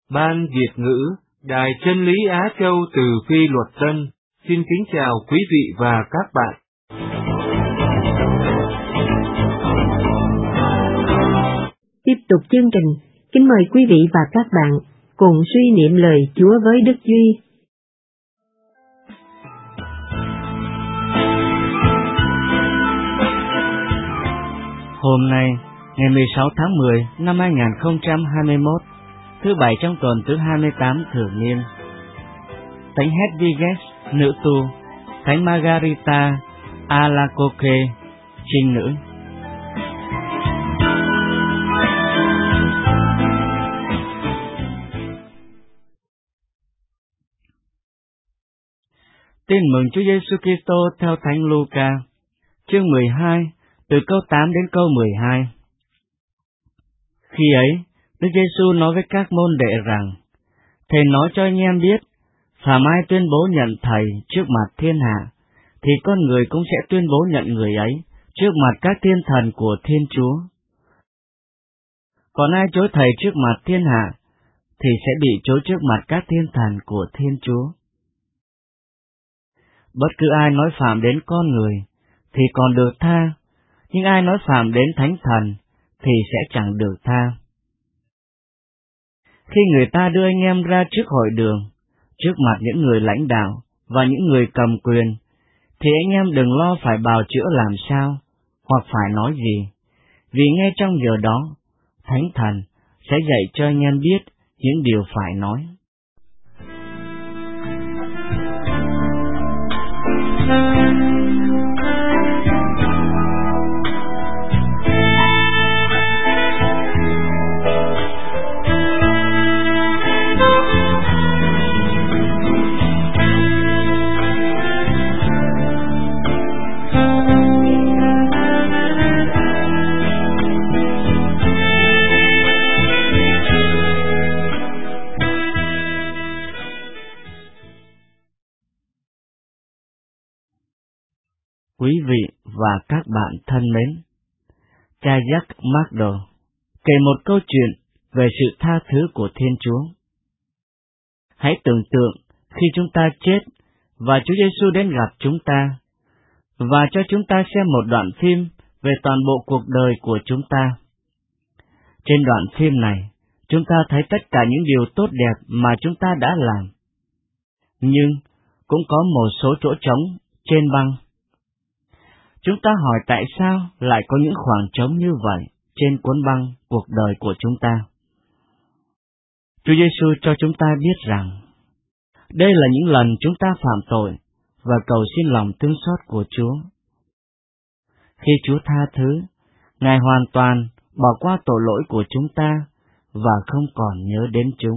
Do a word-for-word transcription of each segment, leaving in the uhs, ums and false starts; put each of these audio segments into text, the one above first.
Ban Việt ngữ, Đài Chân lý Á Châu từ Phi Luật Tân, xin kính chào quý vị và các bạn. Tiếp tục chương trình, kính mời quý vị và các bạn cùng suy niệm lời Chúa với Đức Duy. Hôm nay, ngày mười sáu tháng mười năm hai nghìn không trăm hai mươi mốt, thứ bảy trong tuần thứ hai mươi tám thường niên. Thánh Hedviges, nữ tu, Thánh Margarita Alacoque, trinh nữ. Tin mừng Chúa Giêsu Kitô theo Thánh Luca, chương mười hai, từ câu tám đến câu mười hai. Khi ấy, Đức Giêsu nói với các môn đệ rằng: Thầy nói cho anh em biết, phàm ai tuyên bố nhận Thầy trước mặt thiên hạ, thì con người cũng sẽ tuyên bố nhận người ấy trước mặt các thiên thần của Thiên Chúa. Còn ai chối Thầy trước mặt thiên hạ, thì sẽ bị chối trước mặt các thiên thần của Thiên Chúa. Bất cứ ai nói phạm đến con người, thì còn được tha, nhưng ai nói phạm đến thánh thần, thì sẽ chẳng được tha. Khi người ta đưa anh em ra trước hội đường, trước mặt những người lãnh đạo và những người cầm quyền, thì anh em đừng lo phải bào chữa làm sao, hoặc phải nói gì, vì ngay trong giờ đó, thánh thần sẽ dạy cho anh em biết những điều phải nói. Quý vị và các bạn thân mến, cha Jacques Mardel kể một câu chuyện về sự tha thứ của Thiên Chúa. Hãy tưởng tượng khi chúng ta chết và Chúa Giêsu đến gặp chúng ta và cho chúng ta xem một đoạn phim về toàn bộ cuộc đời của chúng ta. Trên đoạn phim này, chúng ta thấy tất cả những điều tốt đẹp mà chúng ta đã làm, nhưng cũng có một số chỗ trống trên băng. Chúng ta hỏi tại sao lại có những khoảng trống như vậy trên cuốn băng cuộc đời của chúng ta. Chúa Giêsu cho chúng ta biết rằng, đây là những lần chúng ta phạm tội và cầu xin lòng thương xót của Chúa. Khi Chúa tha thứ, Ngài hoàn toàn bỏ qua tội lỗi của chúng ta và không còn nhớ đến chúng.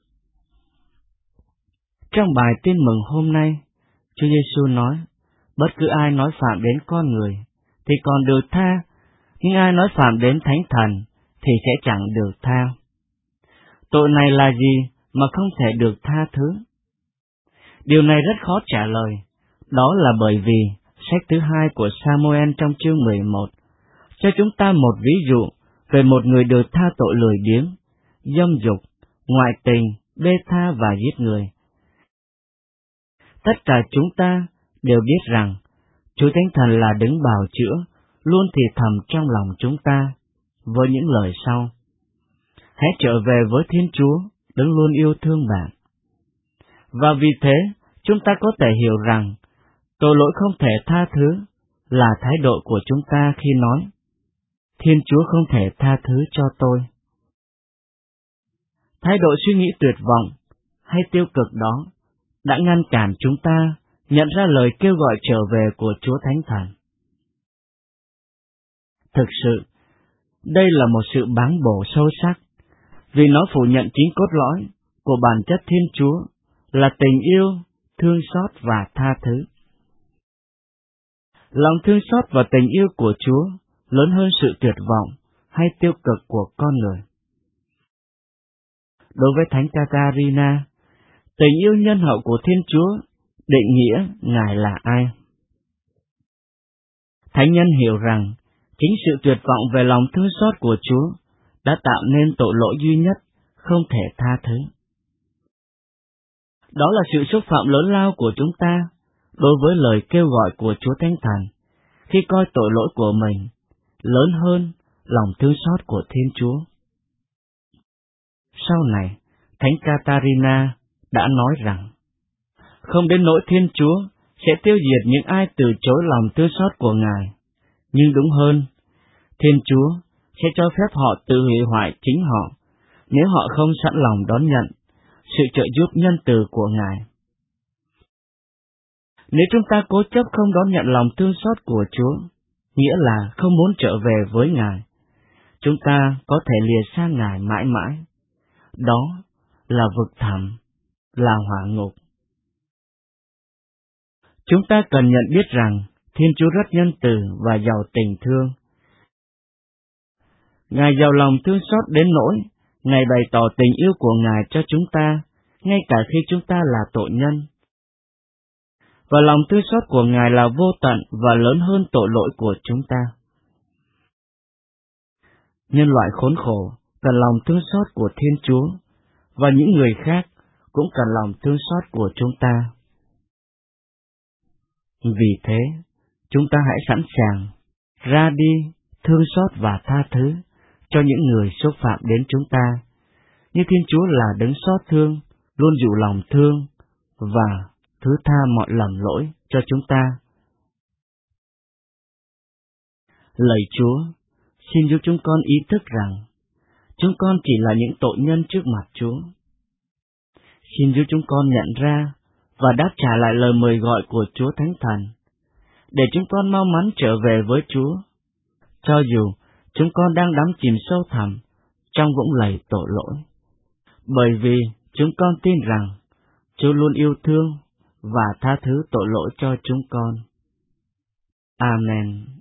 Trong bài tin mừng hôm nay, Chúa Giêsu nói, bất cứ ai nói phạm đến con người, thì còn được tha, nhưng ai nói phạm đến thánh thần, thì sẽ chẳng được tha. Tội này là gì mà không thể được tha thứ? Điều này rất khó trả lời, đó là bởi vì sách thứ hai của Samuel trong chương mười một cho chúng ta một ví dụ về một người được tha tội lười biếng, dâm dục, ngoại tình, bê tha và giết người. Tất cả chúng ta đều biết rằng Chúa Thánh Thần là đấng bào chữa, luôn thì thầm trong lòng chúng ta với những lời sau: hãy trở về với Thiên Chúa, đấng luôn yêu thương bạn. Và vì thế, chúng ta có thể hiểu rằng tội lỗi không thể tha thứ là thái độ của chúng ta khi nói: Thiên Chúa không thể tha thứ cho tôi. Thái độ suy nghĩ tuyệt vọng hay tiêu cực đó đã ngăn cản chúng ta nhận ra lời kêu gọi trở về của Chúa Thánh Thần. Thực sự, đây là một sự báng bổ sâu sắc, vì nó phủ nhận chính cốt lõi của bản chất Thiên Chúa là tình yêu, thương xót và tha thứ. Lòng thương xót và tình yêu của Chúa lớn hơn sự tuyệt vọng hay tiêu cực của con người. Đối với Thánh Catarina, tình yêu nhân hậu của Thiên Chúa định nghĩa Ngài là ai. Thánh nhân hiểu rằng chính sự tuyệt vọng về lòng thương xót của Chúa đã tạo nên tội lỗi duy nhất không thể tha thứ. Đó là sự xúc phạm lớn lao của chúng ta đối với lời kêu gọi của Chúa Thánh Thần, khi coi tội lỗi của mình lớn hơn lòng thương xót của Thiên Chúa. Sau này, Thánh Catarina đã nói rằng, không đến nỗi Thiên Chúa sẽ tiêu diệt những ai từ chối lòng thương xót của Ngài, nhưng đúng hơn, Thiên Chúa sẽ cho phép họ tự hủy hoại chính họ nếu họ không sẵn lòng đón nhận sự trợ giúp nhân từ của Ngài. Nếu chúng ta cố chấp không đón nhận lòng thương xót của Chúa, nghĩa là không muốn trở về với Ngài, chúng ta có thể lìa xa Ngài mãi mãi. Đó là vực thẳm, là hỏa ngục. Chúng ta cần nhận biết rằng Thiên Chúa rất nhân từ và giàu tình thương. Ngài giàu lòng thương xót đến nỗi Ngài bày tỏ tình yêu của Ngài cho chúng ta, ngay cả khi chúng ta là tội nhân. Và lòng thương xót của Ngài là vô tận và lớn hơn tội lỗi của chúng ta. Nhân loại khốn khổ cần lòng thương xót của Thiên Chúa, và những người khác cũng cần lòng thương xót của chúng ta. Vì thế, chúng ta hãy sẵn sàng ra đi thương xót và tha thứ cho những người xúc phạm đến chúng ta, như Thiên Chúa là đấng xót thương, luôn dịu lòng thương và thứ tha mọi lầm lỗi cho chúng ta. Lạy Chúa, xin giúp chúng con ý thức rằng chúng con chỉ là những tội nhân trước mặt Chúa. Xin giúp chúng con nhận ra và đáp trả lại lời mời gọi của Chúa Thánh Thần, để chúng con mau mắn trở về với Chúa, cho dù chúng con đang đắm chìm sâu thẳm trong vũng lầy tội lỗi. Bởi vì chúng con tin rằng Chúa luôn yêu thương và tha thứ tội lỗi cho chúng con. Amen.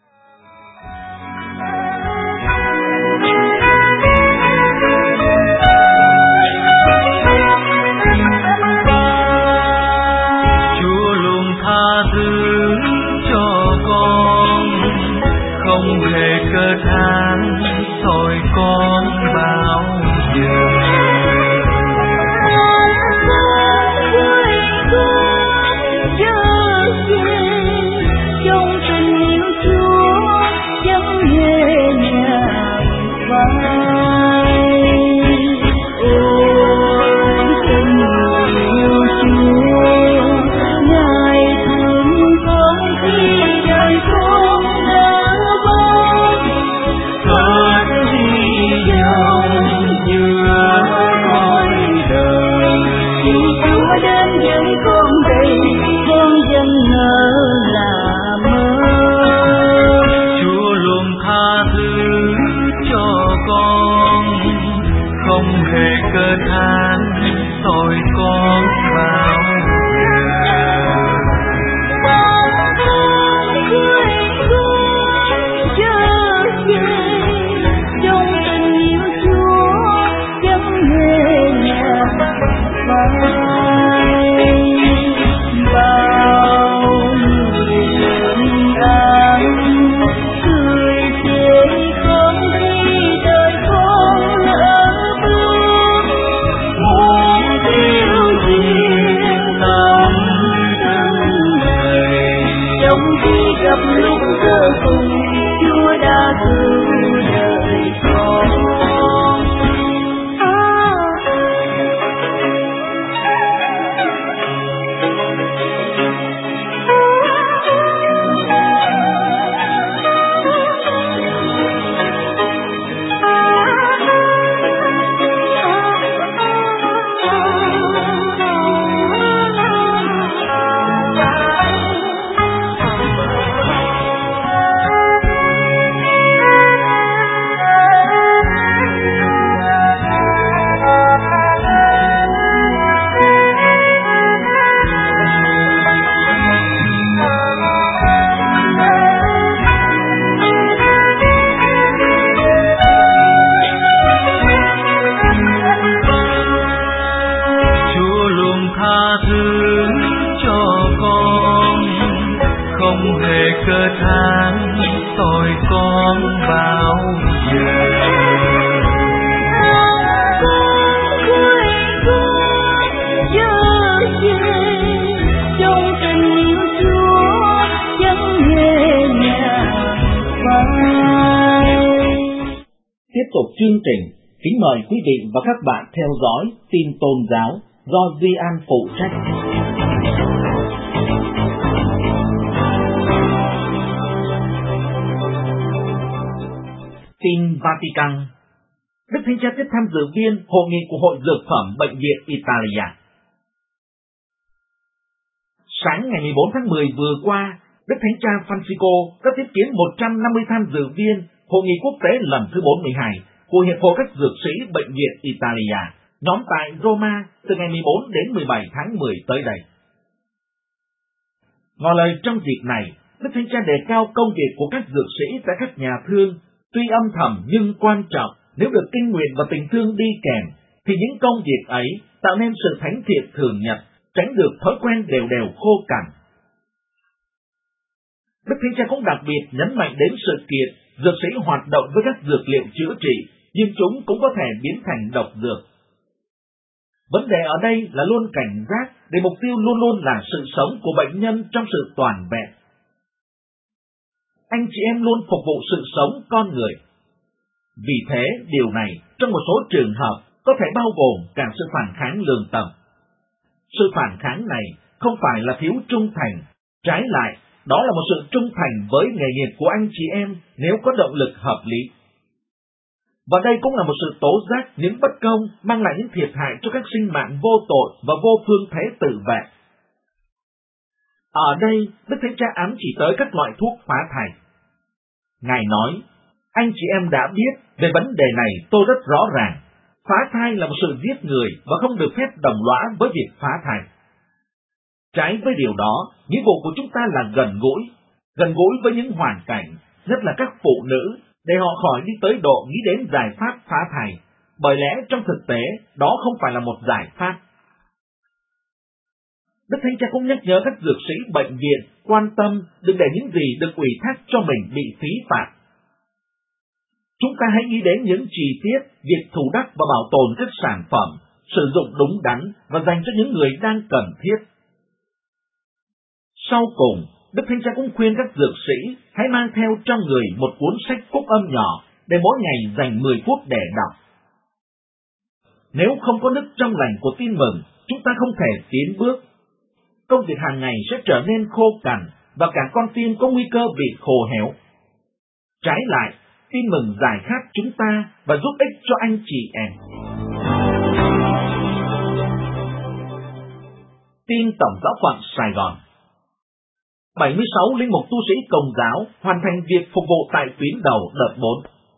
Chúa luôn tha thứ cho con, không hề cơ than tội con bao giờ. tục chương trình, kính mời quý vị và các bạn theo dõi tin tôn giáo do Duy An phụ trách. Tin Vatican. Đức Thánh Cha tiếp tham dự viên hội nghị của Hội Dược phẩm Bệnh viện Italia. Sáng ngày mười bốn tháng mười vừa qua, Đức Thánh Cha Francisco đã tiếp kiến một trăm năm mươi tham dự viên hội nghị quốc tế lần thứ bốn mươi hai của Hiệp hội các dược sĩ Bệnh viện Italia, nhóm tại Roma từ ngày mười bốn đến mười bảy tháng mười tới đây. Ngỏ lời trong dịp này, Đức Thánh Cha đề cao công việc của các dược sĩ tại các nhà thương, tuy âm thầm nhưng quan trọng. Nếu được kinh nguyện và tình thương đi kèm, thì những công việc ấy tạo nên sự thánh thiện thường nhật, tránh được thói quen đều đều khô cằn. Đức Thánh Cha cũng đặc biệt nhấn mạnh đến sự kiện dược sĩ hoạt động với các dược liệu chữa trị, nhưng chúng cũng có thể biến thành độc dược. Vấn đề ở đây là luôn cảnh giác để mục tiêu luôn luôn là sự sống của bệnh nhân trong sự toàn vẹn. Anh chị em luôn phục vụ sự sống con người. Vì thế, điều này trong một số trường hợp có thể bao gồm cả sự phản kháng lương tâm. Sự phản kháng này không phải là thiếu trung thành, trái lại, đó là một sự trung thành với nghề nghiệp của anh chị em nếu có động lực hợp lý. Và đây cũng là một sự tố giác những bất công mang lại những thiệt hại cho các sinh mạng vô tội và vô phương thế tự vệ. Ở đây, Đức Thánh Cha ám chỉ tới các loại thuốc phá thai. Ngài nói, anh chị em đã biết về vấn đề này tôi rất rõ ràng. Phá thai là một sự giết người và không được phép đồng lõa với việc phá thai. Trái với điều đó, nghĩa vụ của chúng ta là gần gũi, gần gũi với những hoàn cảnh, nhất là các phụ nữ, để họ khỏi đi tới độ nghĩ đến giải pháp phá thai, bởi lẽ trong thực tế đó không phải là một giải pháp. Đức Thánh Cha cũng nhắc nhở các dược sĩ bệnh viện quan tâm đừng để những gì được ủy thác cho mình bị phí phạm. Chúng ta hãy nghĩ đến những chi tiết, việc thủ đắc và bảo tồn các sản phẩm, sử dụng đúng đắn và dành cho những người đang cần thiết. Sau cùng, Đức Thánh Cha cũng khuyên các dược sĩ hãy mang theo trong người một cuốn sách phúc âm nhỏ để mỗi ngày dành mười phút để đọc. Nếu không có đức trong lành của tin mừng, chúng ta không thể tiến bước. Công việc hàng ngày sẽ trở nên khô cằn và cả con tim có nguy cơ bị khô héo. Trái lại, tin mừng giải khát chúng ta và giúp ích cho anh chị em. Tin Tổng giáo phận Sài Gòn. bảy mươi sáu linh mục tu sĩ Công giáo hoàn thành việc phục vụ tại tuyến đầu đợt bốn.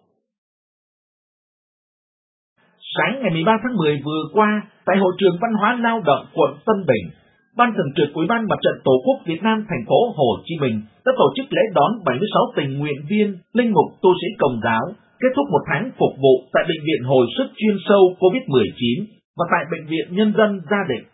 Sáng ngày mười ba tháng mười vừa qua, tại Hội trường Văn hóa Lao động quận Tân Bình, Ban Thường trực Ủy ban Mặt trận Tổ quốc Việt Nam thành phố Hồ Chí Minh đã tổ chức lễ đón bảy mươi sáu tình nguyện viên linh mục tu sĩ Công giáo kết thúc một tháng phục vụ tại Bệnh viện Hồi sức chuyên sâu covid mười chín và tại Bệnh viện Nhân dân Gia Định.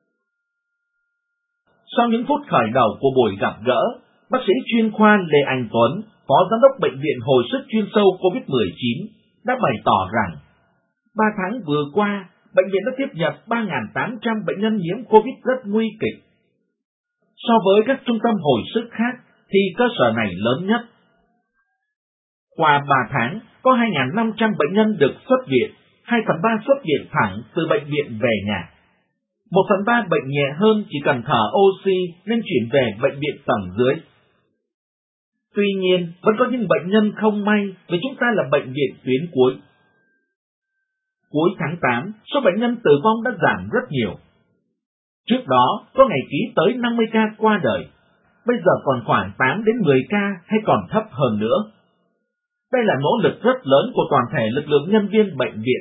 Sau những phút khởi đầu của buổi gặp gỡ, bác sĩ chuyên khoa Lê Anh Tuấn, Phó Giám đốc Bệnh viện Hồi sức chuyên sâu covid mười chín, đã bày tỏ rằng ba tháng vừa qua, bệnh viện đã tiếp nhận ba nghìn tám trăm bệnh nhân nhiễm Covid rất nguy kịch. So với các trung tâm hồi sức khác, thì cơ sở này lớn nhất. Qua ba tháng, có hai nghìn năm trăm bệnh nhân được xuất viện, hai phần ba xuất viện thẳng từ bệnh viện về nhà. một phần ba bệnh nhẹ hơn chỉ cần thở oxy nên chuyển về bệnh viện tầng dưới. Tuy nhiên, vẫn có những bệnh nhân không may vì chúng ta là bệnh viện tuyến cuối. Cuối tháng tám, số bệnh nhân tử vong đã giảm rất nhiều. Trước đó, có ngày ký tới năm mươi ca qua đời. Bây giờ còn khoảng tám đến mười ca hay còn thấp hơn nữa. Đây là nỗ lực rất lớn của toàn thể lực lượng nhân viên bệnh viện.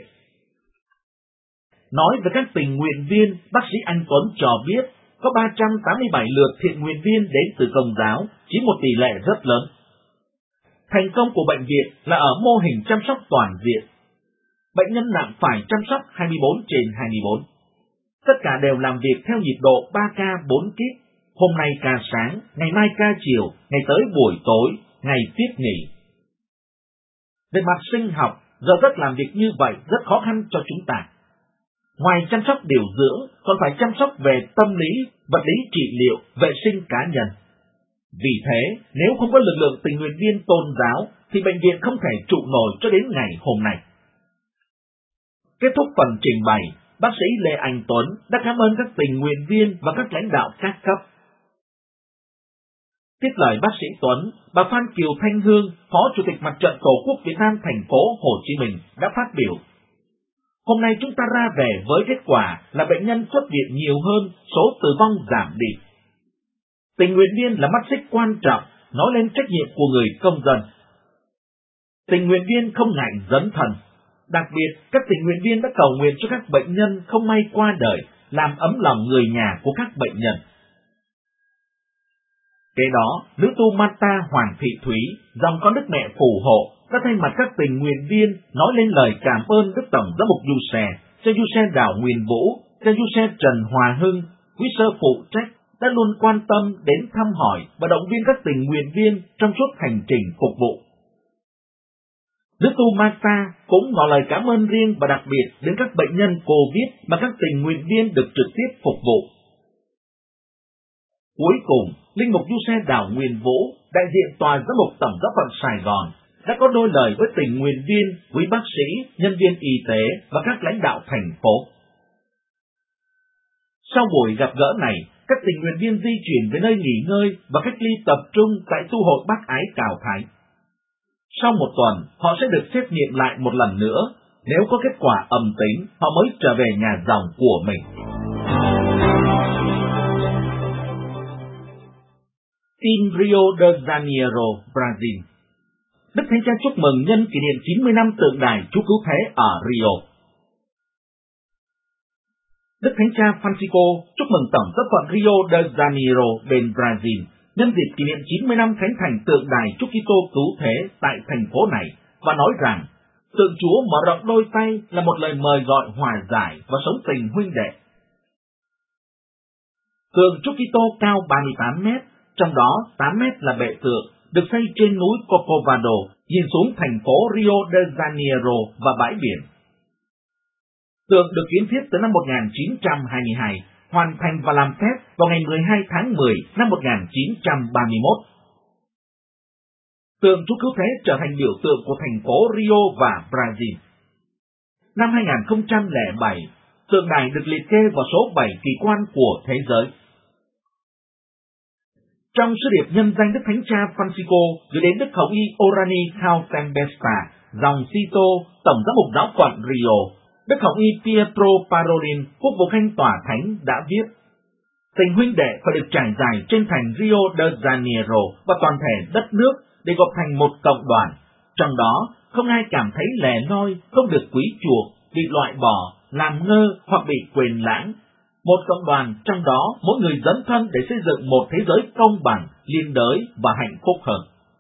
Nói về các tình nguyện viên, bác sĩ Anh Tuấn cho biết có ba trăm tám mươi bảy lượt thiện nguyện viên đến từ Công giáo, chiếm một tỷ lệ rất lớn. Thành công của bệnh viện là ở mô hình chăm sóc toàn diện. Bệnh nhân nặng phải chăm sóc hai mươi bốn trên hai mươi bốn. Tất cả đều làm việc theo nhịp độ ba ca bốn kíp, hôm nay ca sáng, ngày mai ca chiều, ngày tới buổi tối, ngày tiết nghỉ. Về mặt sinh học, giờ giấc làm việc như vậy rất khó khăn cho chúng ta. Ngoài chăm sóc điều dưỡng, còn phải chăm sóc về tâm lý, vật lý trị liệu, vệ sinh cá nhân. Vì thế, nếu không có lực lượng tình nguyện viên tôn giáo, thì bệnh viện không thể trụ nổi cho đến ngày hôm nay. Kết thúc phần trình bày, bác sĩ Lê Anh Tuấn đã cảm ơn các tình nguyện viên và các lãnh đạo các cấp. Tiếp lời bác sĩ Tuấn, bà Phan Kiều Thanh Hương, Phó Chủ tịch Mặt trận Tổ quốc Việt Nam thành phố Hồ Chí Minh đã phát biểu. Hôm nay chúng ta ra về với kết quả là bệnh nhân xuất viện nhiều hơn, số tử vong giảm đi. Tình nguyện viên là mắt xích quan trọng, nói lên trách nhiệm của người công dân. Tình nguyện viên không ngại dấn thân. Đặc biệt, các tình nguyện viên đã cầu nguyện cho các bệnh nhân không may qua đời, làm ấm lòng người nhà của các bệnh nhân. Kế đó, nữ tu Marta Hoàng Thị Thúy, dòng con Đức Mẹ phù hộ, đã thay mặt các tình nguyện viên nói lên lời cảm ơn Đức Tổng Giám mục Giuse, cha Giuse Đào Nguyên Vũ, cha Giuse Trần Hòa Hưng, quý sơ phụ trách đã luôn quan tâm đến thăm hỏi và động viên các tình nguyện viên trong suốt hành trình phục vụ. Nữ tu Marta cũng ngỏ lời cảm ơn riêng và đặc biệt đến các bệnh nhân Covid mà các tình nguyện viên được trực tiếp phục vụ. Cuối cùng, Linh mục Giuse Đào Nguyên Vũ, đại diện Tòa Giám mục Tổng giáo phận Sài Gòn, đã có đôi lời với tình nguyện viên, quý bác sĩ, nhân viên y tế và các lãnh đạo thành phố. Sau buổi gặp gỡ này, các tình nguyện viên di chuyển về nơi nghỉ ngơi và cách ly tập trung tại tu hội Bác Ái Cào Thái. Sau một tuần, họ sẽ được xét nghiệm lại một lần nữa. Nếu có kết quả âm tính, họ mới trở về nhà dòng của mình. Tin Rio de Janeiro, Brazil. Đức Thánh Cha chúc mừng nhân kỷ niệm chín mươi năm tượng đài Chúa Cứu Thế ở Rio. Đức Thánh Cha Francisco chúc mừng Tổng giáo phận Rio de Janeiro bên Brazil nhân dịp kỷ niệm chín mươi năm khánh thành tượng đài Chúa Kitô Cứu Thế tại thành phố này và nói rằng tượng Chúa mở rộng đôi tay là một lời mời gọi hòa giải và sống tình huynh đệ. Tượng Chúa Kitô cao ba mươi tám mét, trong đó tám mét là bệ tượng, được xây trên núi Corcovado, nhìn xuống thành phố Rio de Janeiro và bãi biển. Tượng được kiến thiết từ năm một nghìn chín trăm hai mươi hai, hoàn thành và làm phép vào ngày mười hai tháng mười năm một nghìn chín trăm ba mươi mốt. Tượng Chúa Cứu Thế trở thành biểu tượng của thành phố Rio và Brazil. Năm hai nghìn không trăm lẻ bảy, tượng đài được liệt kê vào số bảy kỳ quan của thế giới. Trong sứ điệp nhân danh Đức Thánh Cha Francisco gửi đến Đức Hồng Y Orani Cao Tempesta, dòng Cito, Tổng giám mục giáo phận Rio, Đức Hồng Y Pietro Parolin, quốc vụ khanh tòa thánh đã viết: tình huynh đệ phải được trải dài trên thành Rio de Janeiro và toàn thể đất nước để gộp thành một cộng đoàn. Trong đó, không ai cảm thấy lẻ loi, không được quý chuộc, bị loại bỏ, làm ngơ hoặc bị quên lãng. Một cộng đoàn trong đó mỗi người dấn thân để xây dựng một thế giới công bằng, liên đới và hạnh phúc hơn.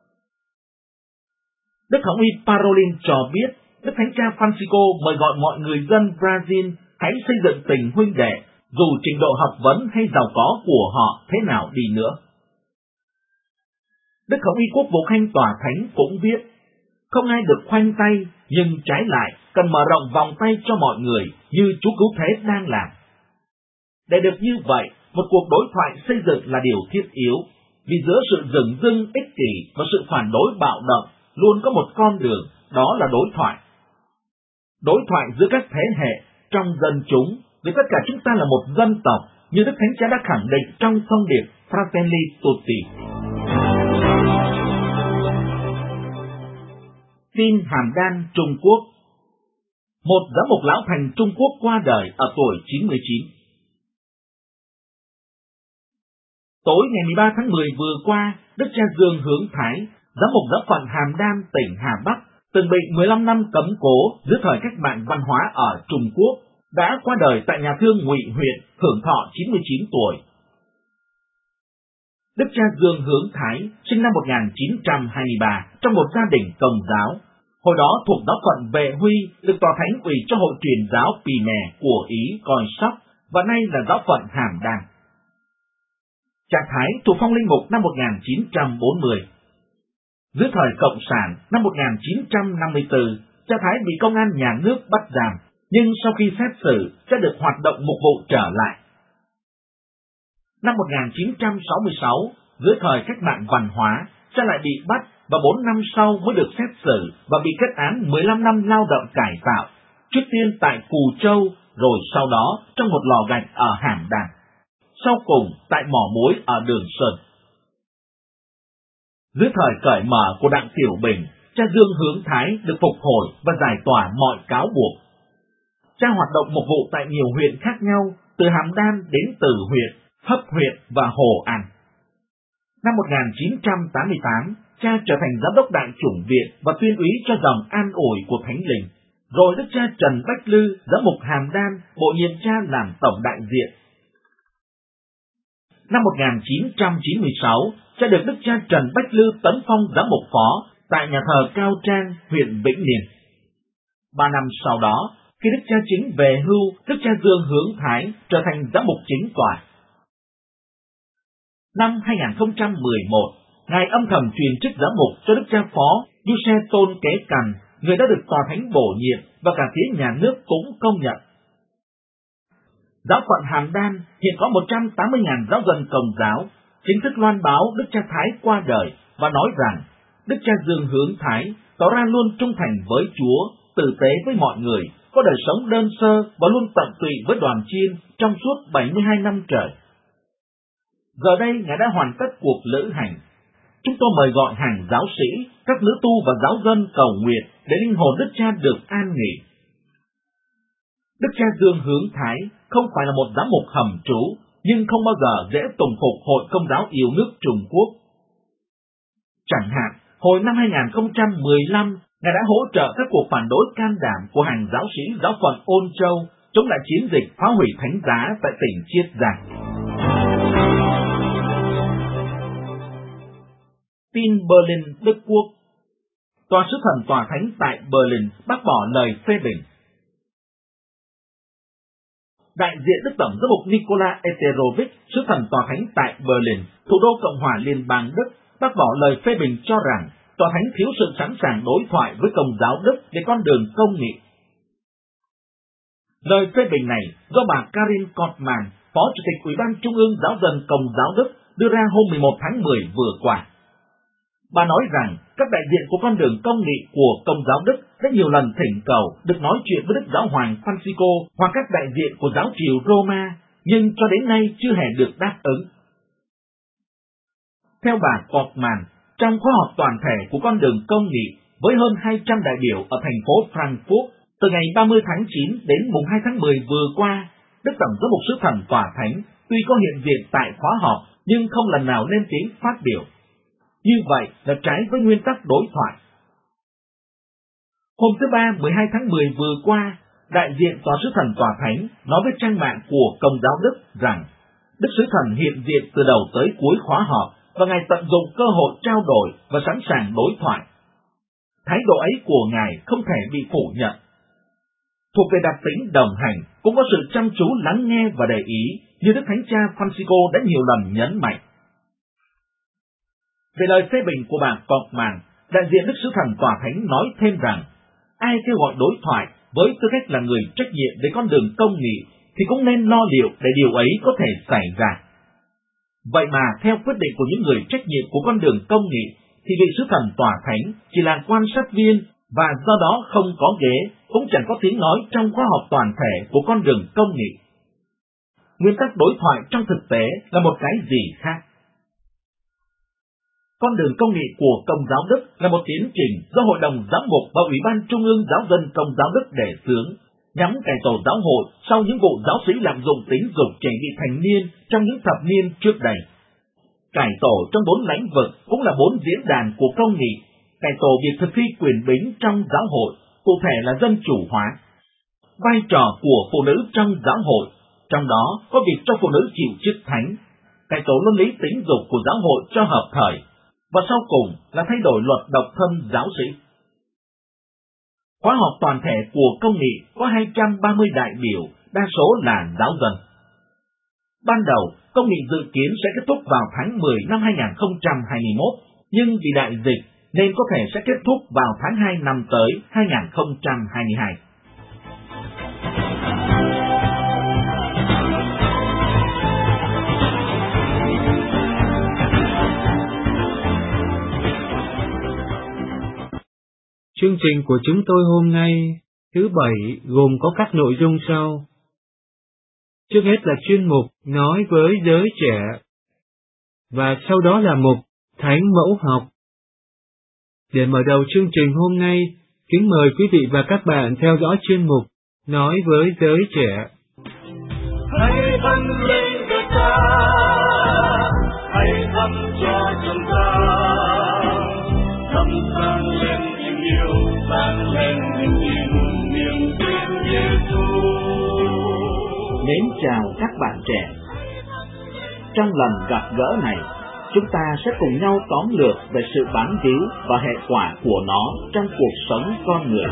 Đức Hồng Y Parolin cho biết, Đức Thánh Cha Francisco mời gọi mọi người dân Brazil hãy xây dựng tình huynh đệ, dù trình độ học vấn hay giàu có của họ thế nào đi nữa. Đức Hồng Y Quốc vụ khanh tòa thánh cũng viết, không ai được khoanh tay, nhưng trái lại cần mở rộng vòng tay cho mọi người như Chúa Cứu Thế đang làm. Để được như vậy, một cuộc đối thoại xây dựng là điều thiết yếu, vì giữa sự dửng dưng ích kỷ và sự phản đối bạo động luôn có một con đường, đó là đối thoại. Đối thoại giữa các thế hệ, trong dân chúng, vì tất cả chúng ta là một dân tộc, như Đức Thánh Cha đã khẳng định trong thông điệp Fratelli Tutti. Tin Hàm Đan, Trung Quốc. Một giám mục lão thành Trung Quốc qua đời ở tuổi chín mươi chín. Tối ngày mười ba tháng mười vừa qua, Đức cha Dương Hướng Thái, giám mục giáo phận Hàm Đan, tỉnh Hà Bắc, từng bị mười lăm năm cấm cố dưới thời cách mạng văn hóa ở Trung Quốc, đã qua đời tại nhà thương Ngụy huyện, hưởng thọ chín mươi chín tuổi. Đức cha Dương Hướng Thái sinh năm một nghìn chín trăm hai mươi ba trong một gia đình Công giáo. Hồi đó thuộc giáo phận Vệ Huy, được tòa thánh ủy cho hội truyền giáo Pì Mè của Ý coi sóc, và nay là giáo phận Hàm Đan. Cha Thái thuộc phong linh mục năm một nghìn chín trăm bốn mươi. Dưới thời Cộng sản năm một nghìn chín trăm năm mươi tư, cha Thái bị công an nhà nước bắt giam, nhưng sau khi xét xử, cha được hoạt động mục vụ trở lại. Năm một nghìn chín trăm sáu mươi sáu, dưới thời cách mạng văn hóa, cha lại bị bắt và bốn năm sau mới được xét xử và bị kết án mười lăm năm lao động cải tạo, trước tiên tại Cù Châu, rồi sau đó trong một lò gạch ở Hàm Đàn, sau cùng tại mỏ muối ở Đường Sơn. Dưới thời cởi mở của Đặng Tiểu Bình, cha Dương Hướng Thái được phục hồi và giải tỏa mọi cáo buộc. Cha hoạt động mục vụ tại nhiều huyện khác nhau, từ Hàm Đan đến Từ huyện, Hấp huyện và Hồ An. Năm một nghìn chín trăm tám mươi tám, cha trở thành giám đốc đại chủng viện và tuyên úy cho dòng an ủi của Thánh Linh. Rồi đức cha Trần Bách Lư, giám mục Hàm Đan, bổ nhiệm cha làm tổng đại diện. Năm một nghìn chín trăm chín mươi sáu, cha được đức cha Trần Bách Lư tấn phong giám mục phó tại nhà thờ Cao Trang, huyện Vĩnh Niên. Ba năm sau đó, khi đức cha chính về hưu, đức cha Dương Hướng Thái trở thành giám mục chính tòa. Năm hai nghìn không trăm mười một, ngài âm thầm truyền chức giám mục cho đức cha phó Giuse Tôn Kế Cằn, người đã được tòa thánh bổ nhiệm và cả phía nhà nước cũng công nhận. Giáo phận Hàm Đan hiện có một trăm tám mươi nghìn giáo dân Công giáo, chính thức loan báo đức cha Thái qua đời và nói rằng đức cha Dương Hướng Thái tỏ ra luôn trung thành với Chúa, tử tế với mọi người, có đời sống đơn sơ và luôn tận tụy với đoàn chiên trong suốt bảy mươi hai năm trời. Giờ đây ngài đã hoàn tất cuộc lữ hành. Chúng tôi mời gọi hàng giáo sĩ, các nữ tu và giáo dân cầu nguyện để linh hồn đức cha được an nghỉ. Đức cha Dương Hướng Thái không phải là một giám mục hầm trú, nhưng không bao giờ dễ tùng phục Hội Công giáo yêu nước Trung Quốc. Chẳng hạn, hồi năm hai nghìn không trăm mười lăm, ngài đã hỗ trợ các cuộc phản đối can đảm của hàng giáo sĩ giáo phận Ôn Châu chống lại chiến dịch phá hủy thánh giá tại tỉnh Chiết Giang. Tin Berlin, Đức Quốc. Tòa sứ thần tòa thánh tại Berlin bác bỏ lời phê bình. Đại diện Đức Tổng giám mục Nikola Eterovich, sứ thần tòa thánh tại Berlin, thủ đô Cộng hòa Liên bang Đức, bác bỏ lời phê bình cho rằng tòa thánh thiếu sự sẵn sàng đối thoại với Công giáo Đức về con đường công nghị. Lời phê bình này do bà Karin Kortmann, Phó Chủ tịch Ủy ban Trung ương Giáo dân Công giáo Đức, đưa ra hôm mười một tháng mười vừa qua. Bà nói rằng các đại diện của con đường công nghị của Công giáo Đức đã nhiều lần thỉnh cầu được nói chuyện với Đức Giáo hoàng Francisco hoặc các đại diện của giáo triều Roma, nhưng cho đến nay chưa hề được đáp ứng. Theo bà Kortmann, trong khóa họp toàn thể của con đường công nghị với hơn hai trăm đại biểu ở thành phố Frankfurt từ ngày ba mươi tháng chín đến mùng hai tháng mười vừa qua, Đức Tổng giám mục sứ thần tòa thánh tuy có hiện diện tại khóa họp nhưng không lần nào lên tiếng phát biểu. Như vậy là trái với nguyên tắc đối thoại. Hôm thứ Ba mười hai tháng mười vừa qua, đại diện tòa sứ thần tòa thánh nói với trang mạng của Công giáo Đức rằng Đức sứ thần hiện diện từ đầu tới cuối khóa họp và ngài tận dụng cơ hội trao đổi và sẵn sàng đối thoại. Thái độ ấy của ngài không thể bị phủ nhận. Thuộc về đặc tính đồng hành, cũng có sự chăm chú lắng nghe và để ý, như Đức Thánh Cha Francisco đã nhiều lần nhấn mạnh. Về lời phê bình của bà Kortmann, đại diện Đức Sứ Thần Tòa Thánh nói thêm rằng, ai kêu gọi đối thoại với tư cách là người trách nhiệm về con đường công nghị thì cũng nên lo liệu để điều ấy có thể xảy ra. Vậy mà theo quyết định của những người trách nhiệm của con đường công nghị thì vị Sứ Thần Tòa Thánh chỉ là quan sát viên và do đó không có ghế, cũng chẳng có tiếng nói trong khóa họp toàn thể của con đường công nghị. Nguyên tắc đối thoại trong thực tế là một cái gì khác. Con đường công nghị của Công giáo Đức là một tiến trình do Hội đồng Giám mục và Ủy ban Trung ương Giáo dân Công giáo Đức đề xướng, nhằm cải tổ giáo hội sau những vụ giáo sĩ lạm dụng tính dục trẻ vị thành niên trong những thập niên trước đây. Cải tổ trong bốn lĩnh vực cũng là bốn diễn đàn của công nghị, cải tổ việc thực thi quyền bính trong giáo hội, cụ thể là dân chủ hóa. Vai trò của phụ nữ trong giáo hội, trong đó có việc cho phụ nữ chịu chức thánh, cải tổ luân lý tính dục của giáo hội cho hợp thời, và sau cùng là thay đổi luật độc thân giáo sĩ. Khóa họp toàn thể của công nghị có hai trăm ba mươi đại biểu, đa số là giáo dân. Ban đầu, công nghị dự kiến sẽ kết thúc vào tháng mười năm hai nghìn không trăm hai mươi mốt, nhưng vì đại dịch nên có thể sẽ kết thúc vào tháng hai năm tới hai nghìn không trăm hai mươi hai. Chương trình của chúng tôi hôm nay Thứ bảy gồm có các nội dung sau. Trước hết là chuyên mục nói với giới trẻ, và sau đó là mục Thánh Mẫu Học. Để mở đầu chương trình hôm nay, kính mời quý vị và các bạn theo dõi chuyên mục nói với giới trẻ. Hãy dâng lên đời ta, hãy dâng cho chúng ta, thắp sáng lên tình yêu, sáng lên niềm tin, niềm tin Giêsu. Mến chào các bạn trẻ. Trong lần gặp gỡ này, chúng ta sẽ cùng nhau tóm lược về sự bám víu và hệ quả của nó trong cuộc sống con người.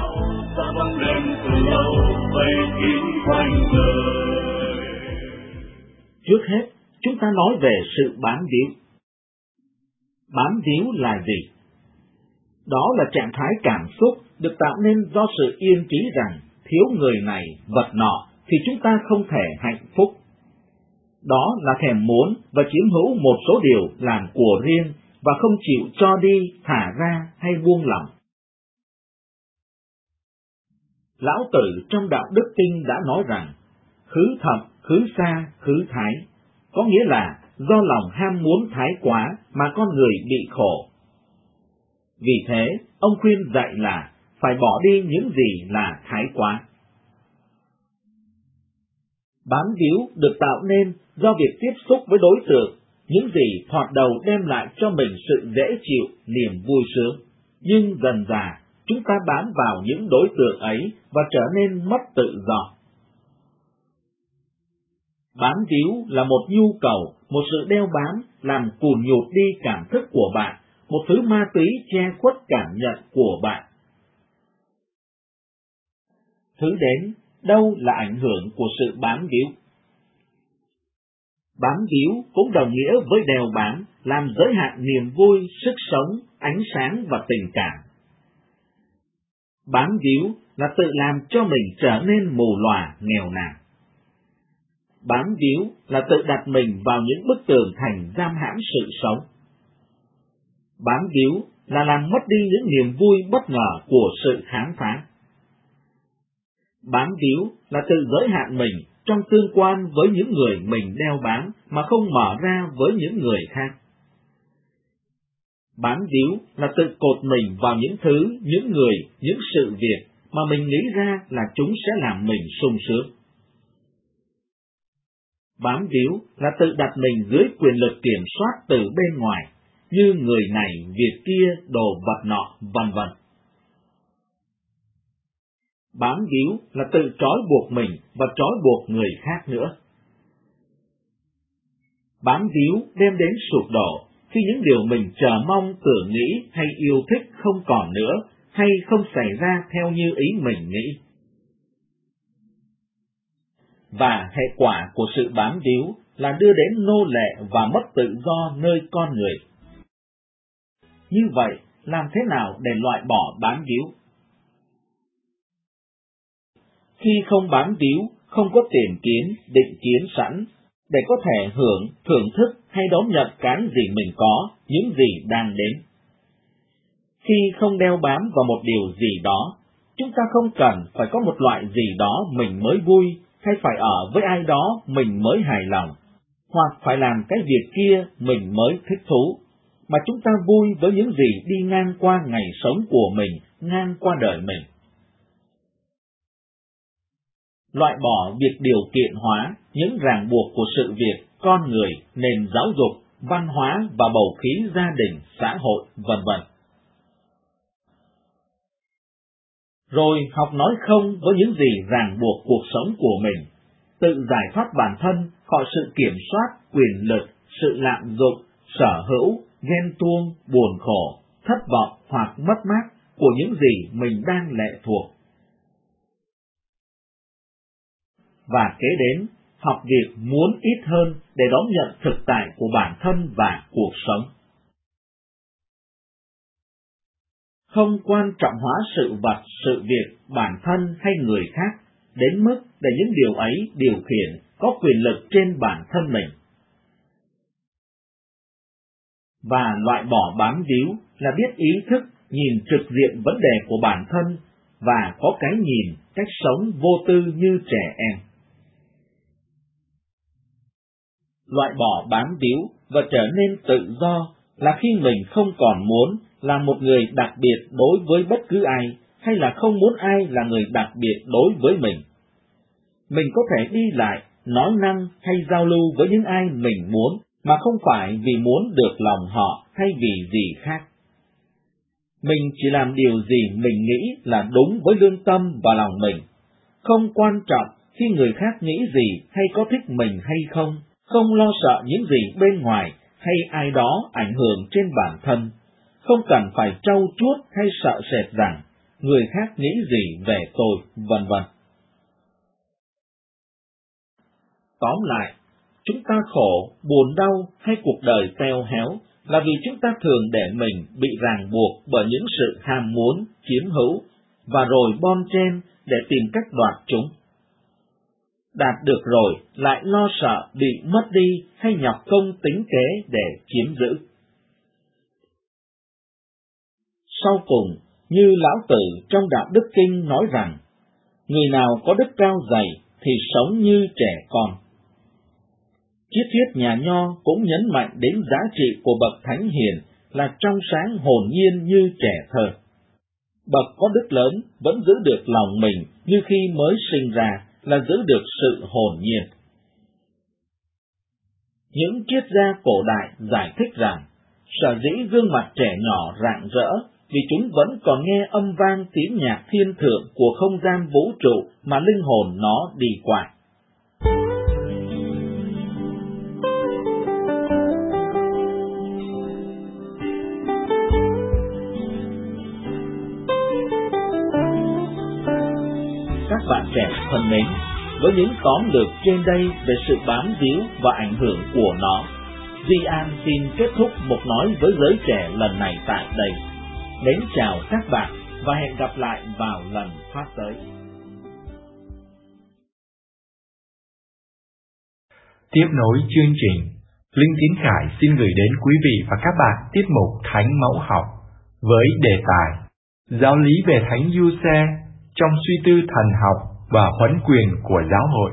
Trước hết, chúng ta nói về sự bám víu. Bám víu là gì? Đó là trạng thái cảm xúc được tạo nên do sự yên trí rằng thiếu người này, vật nọ thì chúng ta không thể hạnh phúc. Đó là thèm muốn và chiếm hữu một số điều làm của riêng và không chịu cho đi, thả ra hay buông lỏng. Lão Tử trong Đạo Đức Kinh đã nói rằng, khứ thập, khứ xa, khứ thái, có nghĩa là do lòng ham muốn thái quá mà con người bị khổ. Vì thế, ông khuyên dạy là phải bỏ đi những gì là thái quá. Bám víu được tạo nên do việc tiếp xúc với đối tượng, những gì thoạt đầu đem lại cho mình sự dễ chịu, niềm vui sướng. Nhưng dần dà, chúng ta bám vào những đối tượng ấy và trở nên mất tự do. Bám víu là một nhu cầu, một sự đeo bám, làm cùn nhụt đi cảm thức của bạn, một thứ ma túy che khuất cảm nhận của bạn. Thứ đến, đâu là ảnh hưởng của sự bám víu? Bám víu cũng đồng nghĩa với đeo bám, làm giới hạn niềm vui, sức sống, ánh sáng và tình cảm. Bám víu là tự làm cho mình trở nên mù lòa, nghèo nàn. Bám víu là tự đặt mình vào những bức tường thành giam hãm sự sống. Bám víu là làm mất đi những niềm vui bất ngờ của sự khám phá. Bám víu là tự giới hạn mình trong tương quan với những người mình đeo bám mà không mở ra với những người khác. Bám víu là tự cột mình vào những thứ, những người, những sự việc mà mình nghĩ ra là chúng sẽ làm mình sung sướng. Bám víu là tự đặt mình dưới quyền lực kiểm soát từ bên ngoài, như người này, việc kia, đồ vật nọ, vân vân. Bám víu là tự trói buộc mình và trói buộc người khác nữa. Bám víu đem đến sụp đổ khi những điều mình chờ mong, tưởng nghĩ hay yêu thích không còn nữa, hay không xảy ra theo như ý mình nghĩ. Và hệ quả của sự bám víu là đưa đến nô lệ và mất tự do nơi con người. Như vậy, làm thế nào để loại bỏ bám víu? Khi không bám víu, không có tiền kiến, định kiến sẵn, để có thể hưởng, thưởng thức hay đón nhận cái gì mình có, những gì đang đến. Khi không đeo bám vào một điều gì đó, chúng ta không cần phải có một loại gì đó mình mới vui, hay phải ở với ai đó mình mới hài lòng, hoặc phải làm cái việc kia mình mới thích thú, mà chúng ta vui với những gì đi ngang qua ngày sống của mình, ngang qua đời mình. Loại bỏ việc điều kiện hóa những ràng buộc của sự việc, con người, nền giáo dục, văn hóa và bầu khí gia đình, xã hội, vân vân. Rồi học nói không với những gì ràng buộc cuộc sống của mình, tự giải thoát bản thân khỏi sự kiểm soát, quyền lực, sự lạm dụng, sở hữu, ghen tuông, buồn khổ, thất vọng hoặc mất mát của những gì mình đang lệ thuộc. Và kế đến, học việc muốn ít hơn để đón nhận thực tại của bản thân và cuộc sống. Không quan trọng hóa sự vật, sự việc, bản thân hay người khác, đến mức để những điều ấy điều khiển, có quyền lực trên bản thân mình. Và loại bỏ bám víu là biết ý thức, nhìn trực diện vấn đề của bản thân và có cái nhìn, cách sống vô tư như trẻ em. Loại bỏ bám víu và trở nên tự do là khi mình không còn muốn là một người đặc biệt đối với bất cứ ai, hay là không muốn ai là người đặc biệt đối với mình. Mình có thể đi lại, nói năng hay giao lưu với những ai mình muốn, mà không phải vì muốn được lòng họ hay vì gì khác. Mình chỉ làm điều gì mình nghĩ là đúng với lương tâm và lòng mình. Không quan trọng khi người khác nghĩ gì hay có thích mình hay không, không lo sợ những gì bên ngoài hay ai đó ảnh hưởng trên bản thân, không cần phải trau chuốt hay sợ sệt rằng người khác nghĩ gì về tôi, vân vân. Tóm lại, chúng ta khổ, buồn đau hay cuộc đời teo héo là vì chúng ta thường để mình bị ràng buộc bởi những sự ham muốn, chiếm hữu, và rồi bon chen để tìm cách đoạt chúng. Đạt được rồi lại lo sợ bị mất đi hay nhọc công tính kế để chiếm giữ. Sau cùng, như Lão Tử trong Đạo Đức Kinh nói rằng, người nào có đức cao dày thì sống như trẻ con. Triết thuyết nhà Nho cũng nhấn mạnh đến giá trị của bậc thánh hiền là trong sáng hồn nhiên như trẻ thơ. Bậc có đức lớn vẫn giữ được lòng mình như khi mới sinh ra, là giữ được sự hồn nhiên. Những triết gia cổ đại giải thích rằng, sở dĩ gương mặt trẻ nhỏ rạng rỡ vì chúng vẫn còn nghe âm vang tiếng nhạc thiên thượng của không gian vũ trụ mà linh hồn nó đi qua. Các bạn trẻ thân mến, với những tóm lược trên đây về sự bám víu và ảnh hưởng của nó, Duy An xin kết thúc một nói với giới trẻ lần này tại đây. Mến chào các bạn và hẹn gặp lại vào lần phát tới. Tiếp nối chương trình, Linh Tiến Khải xin gửi đến quý vị và các bạn tiết mục Thánh Mẫu Học với đề tài Giáo lý về Thánh Giuse trong suy tư thần học và huấn quyền của giáo hội.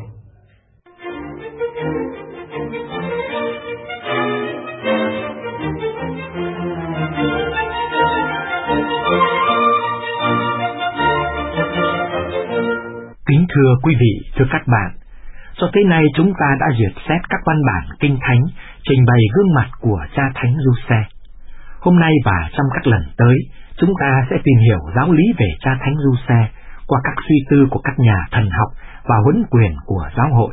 Kính thưa quý vị, thưa các bạn, cho tới nay chúng ta đã duyệt xét các văn bản kinh thánh trình bày gương mặt của cha Thánh Giuse. Hôm nay và trong các lần tới, chúng ta sẽ tìm hiểu giáo lý về cha Thánh Giuse qua các suy tư của các nhà thần học và huấn quyền của giáo hội.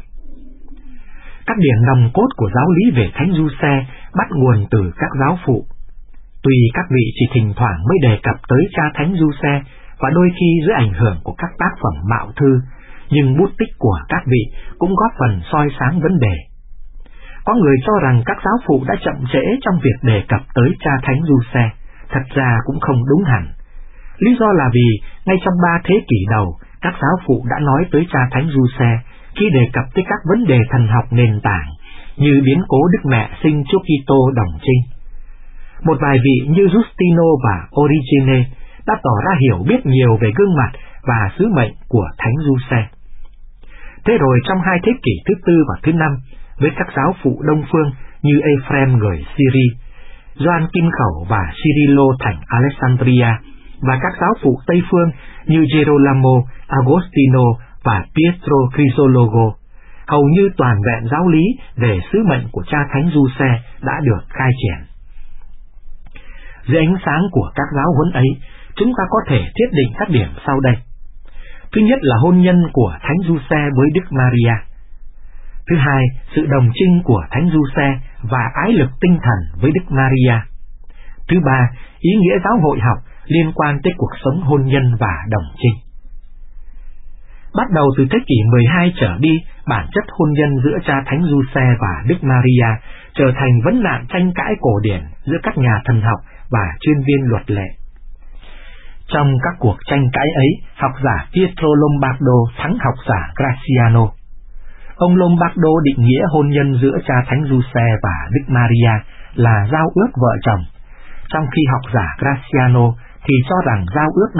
Các điểm nòng cốt của giáo lý về Thánh Giuse bắt nguồn từ các giáo phụ. Tuy các vị chỉ thỉnh thoảng mới đề cập tới cha Thánh Giuse và đôi khi dưới ảnh hưởng của các tác phẩm mạo thư, nhưng bút tích của các vị cũng góp phần soi sáng vấn đề. Có người cho rằng các giáo phụ đã chậm trễ trong việc đề cập tới cha Thánh Giuse, thật ra cũng không đúng hẳn. Lý do là vì ngay trong ba thế kỷ đầu, các giáo phụ đã nói tới cha Thánh Giuse khi đề cập tới các vấn đề thần học nền tảng như biến cố Đức Mẹ sinh Chúa Kitô đồng trinh. Một vài vị như Justino và Origene đã tỏ ra hiểu biết nhiều về gương mặt và sứ mệnh của Thánh Giuse. Thế rồi trong hai thế kỷ thứ tư và thứ năm, với các giáo phụ Đông phương như Ephrem người Syria, Gioan Kim Khẩu và Cyrilo thành Alexandria, và các giáo phụ Tây phương như Gerolamo, Agostino và Pietro Chrysologo, hầu như toàn vẹn giáo lý về sứ mệnh của cha Thánh Giuse đã được khai triển. Dưới ánh sáng của các giáo huấn ấy, chúng ta có thể thiết định các điểm sau đây. Thứ nhất là hôn nhân của Thánh Giuse với Đức Maria. Thứ hai, sự đồng trinh của Thánh Giuse và ái lực tinh thần với Đức Maria. Thứ ba, ý nghĩa giáo hội học liên quan tới cuộc sống hôn nhân và đồng trinh. Bắt đầu từ thế kỷ mười hai trở đi, bản chất hôn nhân giữa cha Thánh Giuse và Đức Maria trở thành vấn nạn tranh cãi cổ điển giữa các nhà thần học và chuyên viên luật lệ. Trong các cuộc tranh cãi ấy, học giả Pietro Lombardo thắng học giả Graziano. Ông Lombardo định nghĩa hôn nhân giữa cha Thánh Giuse và Đức Maria là giao ước vợ chồng, trong khi học giả Graziano thì cho rằng giao ước đó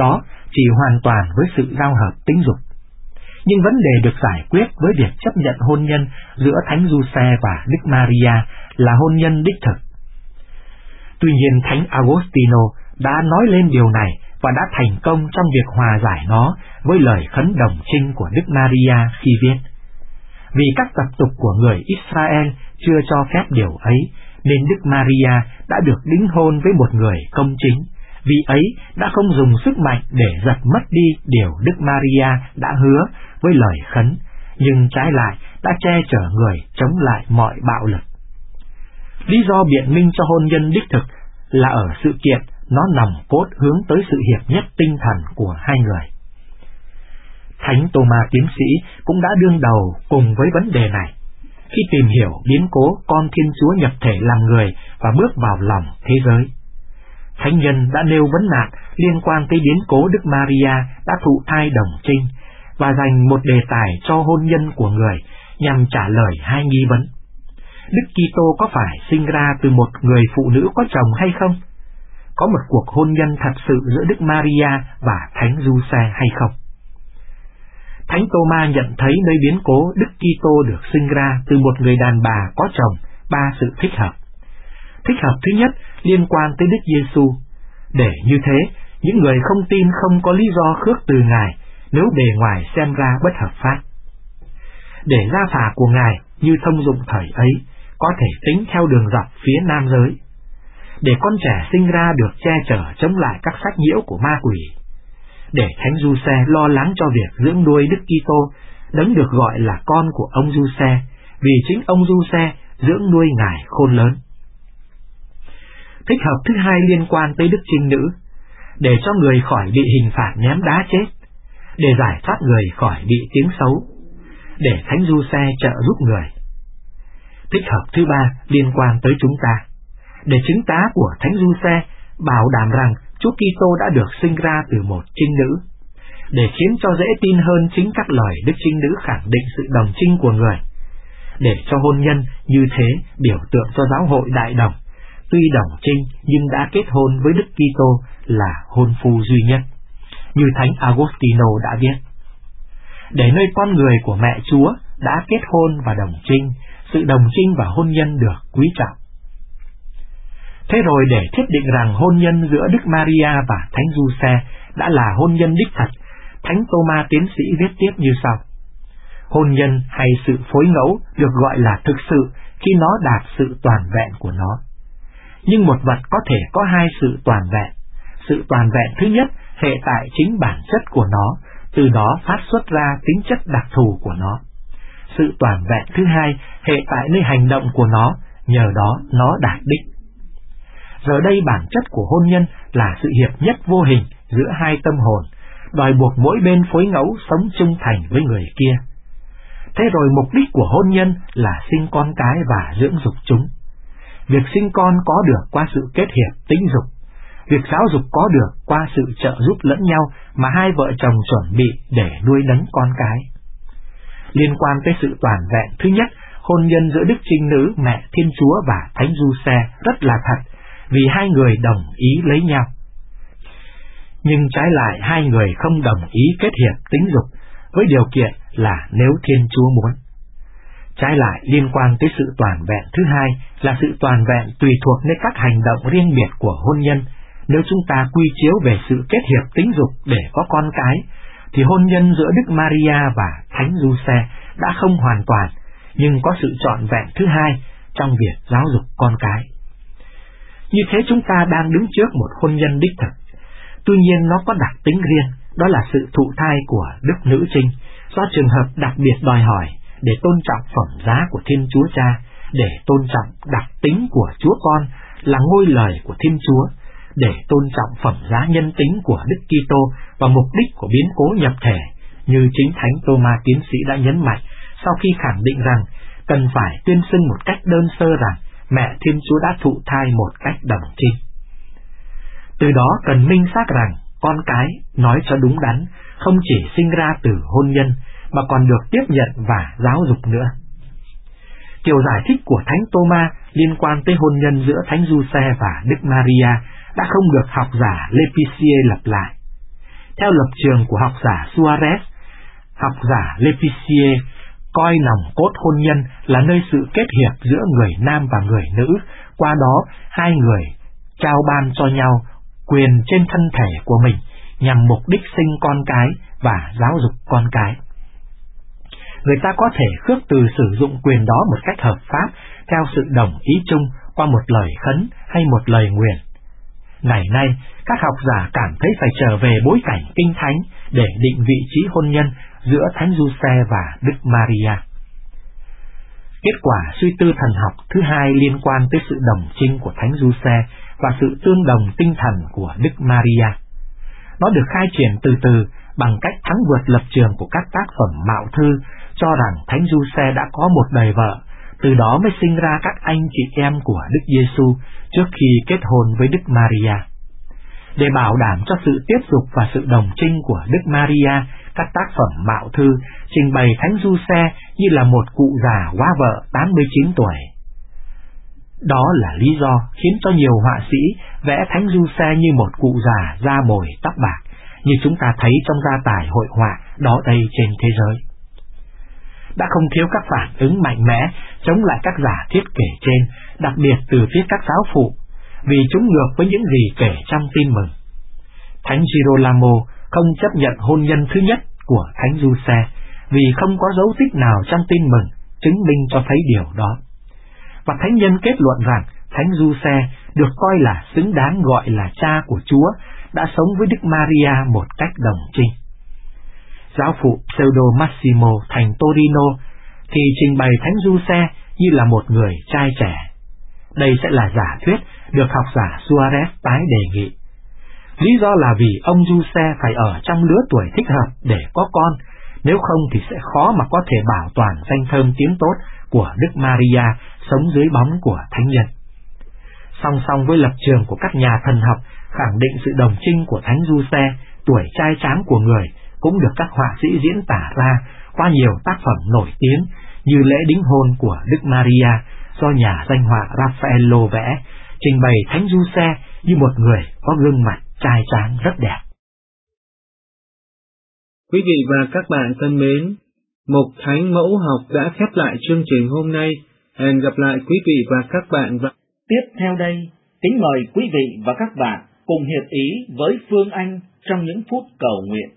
chỉ hoàn toàn với sự giao hợp tính dục. Nhưng vấn đề được giải quyết với việc chấp nhận hôn nhân giữa Thánh Giuse và Đức Maria là hôn nhân đích thực. Tuy nhiên Thánh Agostino đã nói lên điều này và đã thành công trong việc hòa giải nó với lời khấn đồng trinh của Đức Maria khi viết: vì các tập tục của người Israel chưa cho phép điều ấy, nên Đức Maria đã được đính hôn với một người công chính, vì ấy đã không dùng sức mạnh để giật mất đi điều Đức Maria đã hứa với lời khấn, nhưng trái lại đã che chở người chống lại mọi bạo lực. Lý do biện minh cho hôn nhân đích thực là ở sự kiện nó nòng cốt hướng tới sự hiệp nhất tinh thần của hai người. Thánh Tô-ma tiến sĩ cũng đã đương đầu cùng với vấn đề này khi tìm hiểu biến cố con Thiên Chúa nhập thể làm người và bước vào lòng thế giới. Thánh nhân đã nêu vấn nạn liên quan tới biến cố Đức Maria đã thụ thai đồng trinh và dành một đề tài cho hôn nhân của người nhằm trả lời hai nghi vấn. Đức Kitô có phải sinh ra từ một người phụ nữ có chồng hay không? Có một cuộc hôn nhân thật sự giữa Đức Maria và Thánh Giuse hay không? Thánh Tô-ma nhận thấy nơi biến cố Đức Kitô được sinh ra từ một người đàn bà có chồng ba sự thích hợp. Thích hợp thứ nhất liên quan tới Đức Giêsu, để như thế những người không tin không có lý do khước từ Ngài nếu bề ngoài xem ra bất hợp pháp. Để gia phả của Ngài như thông dụng thời ấy có thể tính theo đường dọc phía nam giới. Để con trẻ sinh ra được che chở chống lại các sách nhiễu của ma quỷ. Để Thánh Giuse lo lắng cho việc dưỡng nuôi Đức Kitô, đấng được gọi là con của ông Giuse, vì chính ông Giuse dưỡng nuôi Ngài khôn lớn. Thích hợp thứ hai liên quan tới Đức Trinh Nữ, để cho người khỏi bị hình phạt ném đá chết, để giải thoát người khỏi bị tiếng xấu, để Thánh Giuse trợ giúp người. Thích hợp thứ ba liên quan tới chúng ta, để chứng tá của Thánh Giuse bảo đảm rằng Chúa Kitô đã được sinh ra từ một trinh nữ, để khiến cho dễ tin hơn chính các lời Đức Trinh Nữ khẳng định sự đồng trinh của người, để cho hôn nhân như thế biểu tượng cho giáo hội đại đồng, tuy đồng trinh nhưng đã kết hôn với Đức Kitô là hôn phu duy nhất, như Thánh Agostino đã viết. Để nơi con người của mẹ Chúa đã kết hôn và đồng trinh, sự đồng trinh và hôn nhân được quý trọng. Thế rồi để thiết định rằng hôn nhân giữa Đức Maria và Thánh Giuse đã là hôn nhân đích thật, Thánh Tô-ma tiến sĩ viết tiếp như sau: hôn nhân hay sự phối ngẫu được gọi là thực sự khi nó đạt sự toàn vẹn của nó. Nhưng một vật có thể có hai sự toàn vẹn. Sự toàn vẹn thứ nhất hệ tại chính bản chất của nó, từ đó phát xuất ra tính chất đặc thù của nó. Sự toàn vẹn thứ hai hệ tại nơi hành động của nó, nhờ đó nó đạt đích. Giờ đây bản chất của hôn nhân là sự hiệp nhất vô hình giữa hai tâm hồn, đòi buộc mỗi bên phối ngẫu sống trung thành với người kia. Thế rồi mục đích của hôn nhân là sinh con cái và dưỡng dục chúng. Việc sinh con có được qua sự kết hiệp tính dục, việc giáo dục có được qua sự trợ giúp lẫn nhau mà hai vợ chồng chuẩn bị để nuôi nấng con cái. Liên quan tới sự toàn vẹn thứ nhất, hôn nhân giữa Đức Trinh Nữ, Mẹ Thiên Chúa và Thánh Giuse rất là thật, vì hai người đồng ý lấy nhau. Nhưng trái lại hai người không đồng ý kết hiệp tính dục, với điều kiện là nếu Thiên Chúa muốn. Trái lại liên quan tới sự toàn vẹn thứ hai là sự toàn vẹn tùy thuộc nơi các hành động riêng biệt của hôn nhân. Nếu chúng ta quy chiếu về sự kết hiệp tính dục để có con cái, thì hôn nhân giữa Đức Maria và Thánh Giuse đã không hoàn toàn, nhưng có sự trọn vẹn thứ hai trong việc giáo dục con cái. Như thế chúng ta đang đứng trước một hôn nhân đích thực. Tuy nhiên nó có đặc tính riêng, đó là sự thụ thai của Đức Nữ Trinh, do trường hợp đặc biệt đòi hỏi để tôn trọng phẩm giá của Thiên Chúa Cha, để tôn trọng đặc tính của Chúa Con là ngôi lời của Thiên Chúa, để tôn trọng phẩm giá nhân tính của Đức Kitô và mục đích của biến cố nhập thể, như chính Thánh Tô-ma tiến sĩ đã nhấn mạnh sau khi khẳng định rằng cần phải tuyên xưng một cách đơn sơ rằng Mẹ Thiên Chúa đã thụ thai một cách đồng trinh. Từ đó cần minh xác rằng con cái, nói cho đúng đắn, không chỉ sinh ra từ hôn nhân mà còn được tiếp nhận và giáo dục nữa. Kiểu giải thích của Thánh Tô-ma liên quan tới hôn nhân giữa Thánh Giuse và Đức Maria đã không được học giả Lépicier lặp lại. Theo lập trường của học giả Suarez, học giả Lépicier coi nòng cốt hôn nhân là nơi sự kết hiệp giữa người nam và người nữ, qua đó hai người trao ban cho nhau quyền trên thân thể của mình nhằm mục đích sinh con cái và giáo dục con cái. Người ta có thể khước từ sử dụng quyền đó một cách hợp pháp theo sự đồng ý chung qua một lời khấn hay một lời nguyền. Ngày nay, các học giả cảm thấy phải trở về bối cảnh kinh thánh để định vị trí hôn nhân giữa Thánh Giuse và Đức Maria. Kết quả suy tư thần học thứ hai liên quan tới sự đồng trinh của Thánh Giuse và sự tương đồng tinh thần của Đức Maria. Nó được khai triển từ từ bằng cách thắng vượt lập trường của các tác phẩm mạo thư cho rằng Thánh Giuse đã có một đời vợ, từ đó mới sinh ra các anh chị em của Đức Giêsu trước khi kết hôn với Đức Maria. Để bảo đảm cho sự tiếp dục và sự đồng trinh của Đức Maria, các tác phẩm mạo thư trình bày Thánh Giuse như là một cụ già quá vợ tám mươi chín tuổi. Đó là lý do khiến cho nhiều họa sĩ vẽ Thánh Giuse như một cụ già da mồi tóc bạc, như chúng ta thấy trong gia tài hội họa đó đây trên thế giới. Đã không thiếu các phản ứng mạnh mẽ chống lại các giả thiết kể trên, đặc biệt từ phía các giáo phụ, vì chúng ngược với những gì kể trong tin mừng. Thánh Girolamo không chấp nhận hôn nhân thứ nhất của Thánh Giuse vì không có dấu tích nào trong tin mừng chứng minh cho thấy điều đó. Và thánh nhân kết luận rằng Thánh Giuse được coi là xứng đáng gọi là cha của Chúa, đã sống với Đức Maria một cách đồng trinh. Giáo phụ Pseudo Massimo thành Torino thì trình bày Thánh Giuse như là một người trai trẻ. Đây sẽ là giả thuyết được học giả Suarez tái đề nghị. Lý do là vì ông Giuse phải ở trong lứa tuổi thích hợp để có con, nếu không thì sẽ khó mà có thể bảo toàn danh thơm tiếng tốt của Đức Maria sống dưới bóng của thánh nhân. Song song với lập trường của các nhà thần học khẳng định sự đồng trinh của Thánh Giuse, tuổi trai tráng của người cũng được các họa sĩ diễn tả ra qua nhiều tác phẩm nổi tiếng như lễ đính hôn của Đức Maria do nhà danh họa Raffaello vẽ, trình bày Thánh Giuse như một người có gương mặt trai tráng rất đẹp. Quý vị và các bạn thân mến, Mục Thánh Mẫu Học đã khép lại chương trình hôm nay. Hẹn gặp lại quý vị và các bạn vào tiếp theo đây. Kính mời quý vị và các bạn cùng hiệp ý với Phương Anh trong những phút cầu nguyện.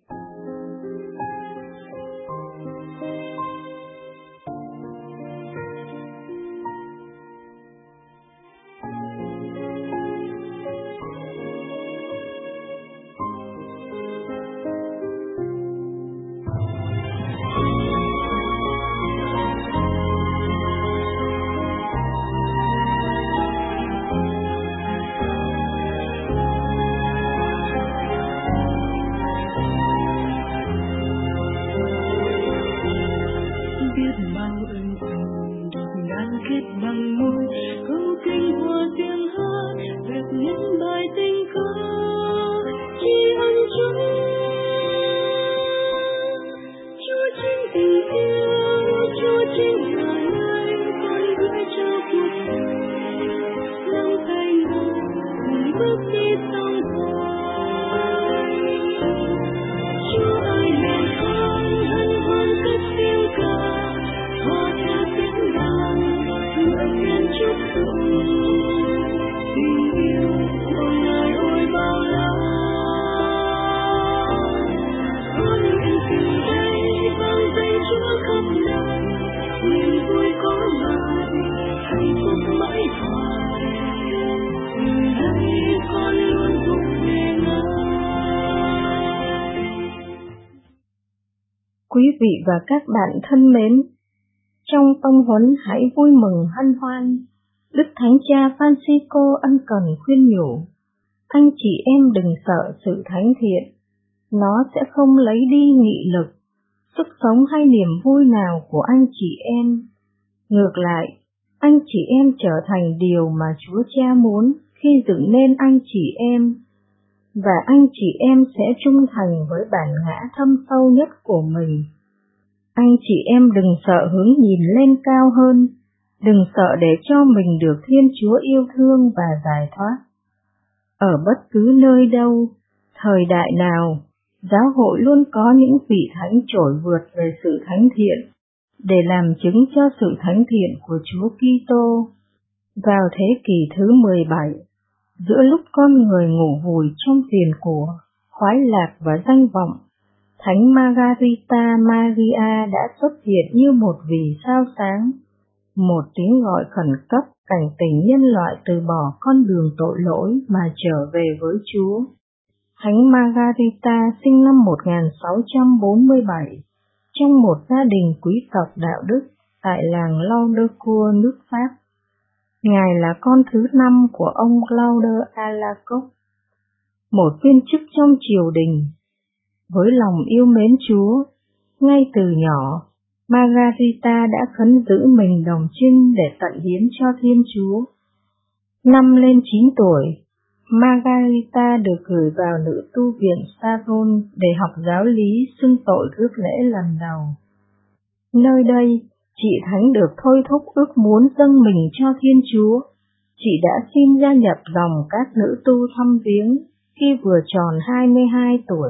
Quý vị và các bạn thân mến, trong tông huấn hãy vui mừng hân hoan, Đức Thánh Cha Francisco ân cần khuyên nhủ, anh chị em đừng sợ sự thánh thiện, nó sẽ không lấy đi nghị lực, sức sống hay niềm vui nào của anh chị em. Ngược lại, anh chị em trở thành điều mà Chúa Cha muốn khi dựng nên anh chị em, và anh chị em sẽ trung thành với bản ngã thâm sâu nhất của mình. Anh chị em đừng sợ hướng nhìn lên cao hơn, đừng sợ để cho mình được Thiên Chúa yêu thương và giải thoát. Ở bất cứ nơi đâu, thời đại nào, Giáo hội luôn có những vị thánh trội vượt về sự thánh thiện, để làm chứng cho sự thánh thiện của Chúa Kitô. Vào thế kỷ thứ mười bảy, giữa lúc con người ngủ vùi trong tiền của, khoái lạc và danh vọng, Thánh Margarita Maria đã xuất hiện như một vì sao sáng, một tiếng gọi khẩn cấp cảnh tỉnh nhân loại từ bỏ con đường tội lỗi mà trở về với Chúa. Thánh Margarita sinh năm một nghìn sáu trăm bốn mươi bảy trong một gia đình quý tộc đạo đức tại làng Laudercourt, nước Pháp. Ngài là con thứ năm của ông Claude Alacoque, một viên chức trong triều đình. Với lòng yêu mến Chúa, ngay từ nhỏ, Margarita đã khấn giữ mình đồng trinh để tận hiến cho Thiên Chúa. Năm lên chín tuổi, Margarita được gửi vào nữ tu viện Savon để học giáo lý xưng tội rước lễ lần đầu. Nơi đây, chị Thánh được thôi thúc ước muốn dâng mình cho Thiên Chúa. Chị đã xin gia nhập dòng các nữ tu thăm viếng khi vừa tròn hai mươi hai tuổi.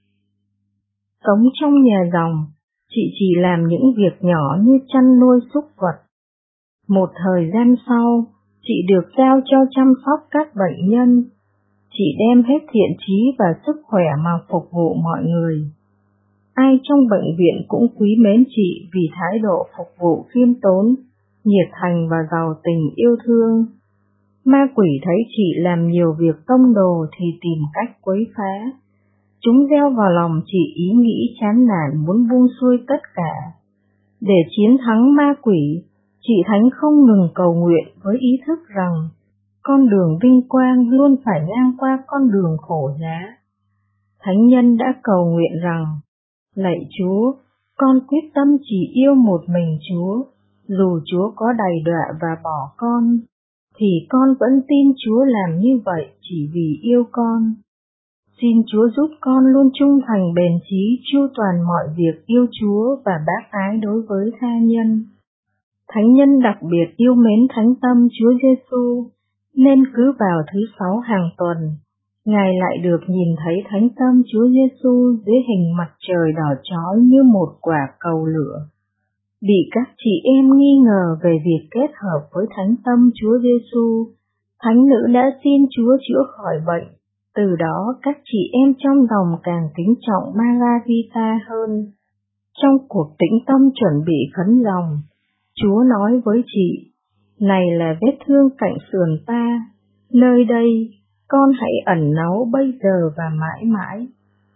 Sống trong nhà dòng, chị chỉ làm những việc nhỏ như chăn nuôi súc vật. Một thời gian sau, chị được giao cho chăm sóc các bệnh nhân. Chị đem hết thiện chí và sức khỏe mà phục vụ mọi người. Ai trong bệnh viện cũng quý mến chị vì thái độ phục vụ khiêm tốn, nhiệt thành và giàu tình yêu thương. Ma quỷ thấy chị làm nhiều việc tông đồ thì tìm cách quấy phá. Chúng gieo vào lòng chị ý nghĩ chán nản muốn buông xuôi tất cả. Để chiến thắng ma quỷ, chị Thánh không ngừng cầu nguyện với ý thức rằng con đường vinh quang luôn phải ngang qua con đường khổ giá. Thánh nhân đã cầu nguyện rằng: lạy Chúa, con quyết tâm chỉ yêu một mình Chúa, dù Chúa có đầy đọa và bỏ con, thì con vẫn tin Chúa làm như vậy chỉ vì yêu con. Xin Chúa giúp con luôn trung thành bền chí chu toàn mọi việc yêu Chúa và bác ái đối với tha nhân. Thánh nhân đặc biệt yêu mến thánh tâm Chúa Giêsu, nên cứ vào thứ sáu hàng tuần, Ngài lại được nhìn thấy thánh tâm Chúa Giêsu dưới hình mặt trời đỏ chói như một quả cầu lửa. Bị các chị em nghi ngờ về việc kết hợp với thánh tâm Chúa Giêsu, thánh nữ đã xin Chúa chữa khỏi bệnh. Từ đó các chị em trong dòng càng kính trọng Margarita hơn. Trong cuộc tĩnh tâm chuẩn bị khấn dòng, Chúa nói với chị: này là vết thương cạnh sườn ta, nơi đây con hãy ẩn náu bây giờ và mãi mãi.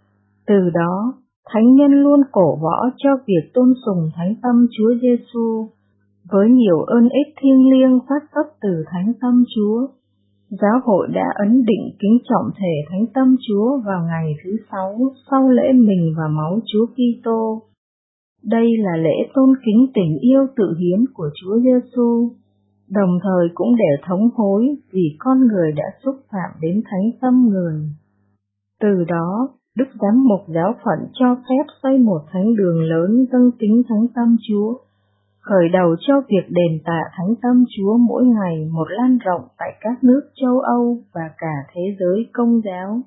Từ đó, thánh nhân luôn cổ võ cho việc tôn sùng thánh tâm Chúa Giêsu. Với nhiều ơn ích thiêng liêng phát xuất từ thánh tâm Chúa, giáo hội đã ấn định kính trọng thể thánh tâm Chúa vào ngày thứ sáu sau lễ mình và máu Chúa Kitô. Đây là lễ tôn kính tình yêu tự hiến của Chúa Giêsu, đồng thời cũng để thống hối vì con người đã xúc phạm đến thánh tâm người. Từ đó, Đức Giám mục giáo phận cho phép xây một thánh đường lớn dâng kính thánh tâm Chúa, khởi đầu cho việc đền tạ thánh tâm Chúa mỗi ngày một lan rộng tại các nước châu Âu và cả thế giới Công giáo.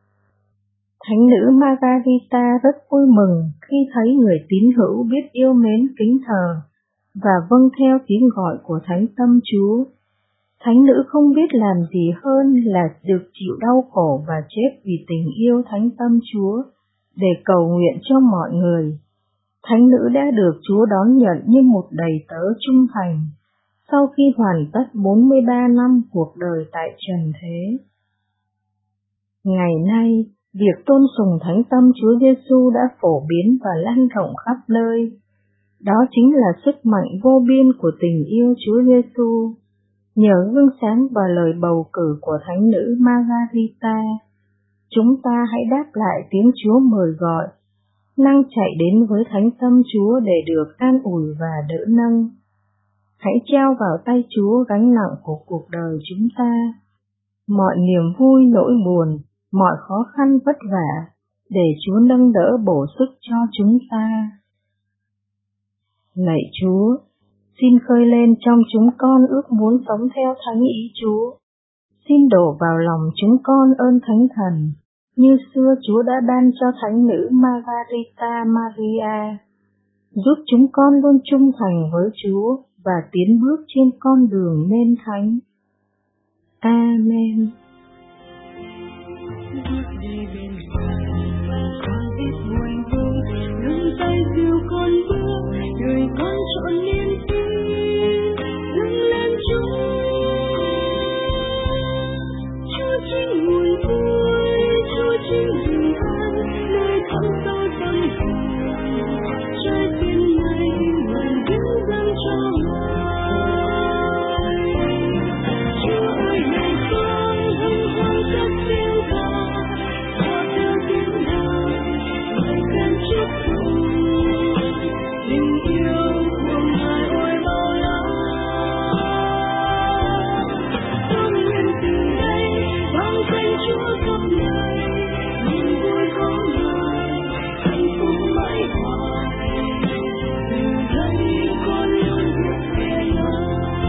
Thánh nữ Margarita rất vui mừng khi thấy người tín hữu biết yêu mến kính thờ và vâng theo tiếng gọi của thánh tâm Chúa. Thánh nữ không biết làm gì hơn là được chịu đau khổ và chết vì tình yêu thánh tâm Chúa, để cầu nguyện cho mọi người. Thánh nữ đã được Chúa đón nhận như một đầy tớ trung thành, sau khi hoàn tất bốn mươi ba năm cuộc đời tại trần thế. Ngày nay, việc tôn sùng thánh tâm Chúa Giêsu đã phổ biến và lan rộng khắp nơi. Đó chính là sức mạnh vô biên của tình yêu Chúa Giêsu. Nhờ gương sáng và lời bầu cử của thánh nữ Margarita, chúng ta hãy đáp lại tiếng Chúa mời gọi, năng chạy đến với thánh tâm Chúa để được an ủi và đỡ nâng. Hãy trao vào tay Chúa gánh nặng của cuộc đời chúng ta, mọi niềm vui nỗi buồn, mọi khó khăn vất vả, để Chúa nâng đỡ bổ sức cho chúng ta. Lạy Chúa, xin khơi lên trong chúng con ước muốn sống theo thánh ý Chúa. Xin đổ vào lòng chúng con ơn Thánh Thần, như xưa Chúa đã ban cho thánh nữ Margarita Maria, giúp chúng con luôn trung thành với Chúa và tiến bước trên con đường nên thánh. Amen. Con bước, đời con chọn niềm tin, dâng lên Chúa. Chúa chính nguồn vui, Chúa chính bình an, nơi thẳm sâu tâm hồn. Trái tim này nguyện hiến dâng cho Ngài. Chúa ơi, ngày con hân hoan cất tiếng ca, cho theo tiếng đàn, lời khen chúc mừng. Tình yêu của Ngài ôi bao la, con nguyện từ đây vang danh Chúa khắp nơi, niềm vui có Ngài, hạnh phúc mãi hoài. Từ đây con luôn biết về Ngài.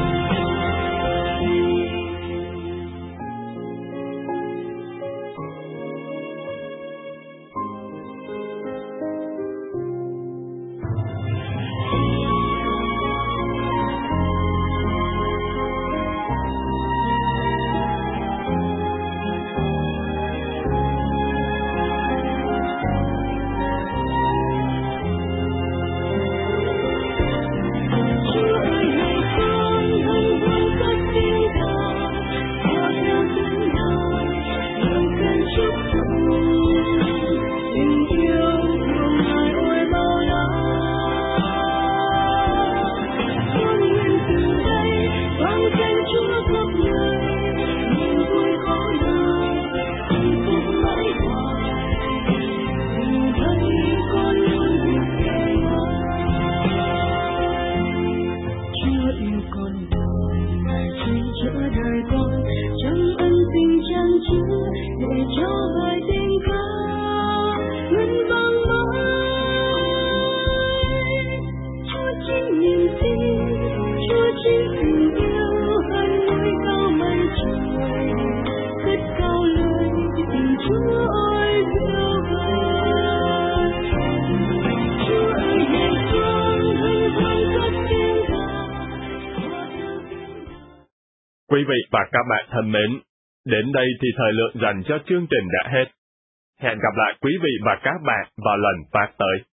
Quý vị và các bạn thân mến, đến đây thì thời lượng dành cho chương trình đã hết. Hẹn gặp lại quý vị và các bạn vào lần phát tới.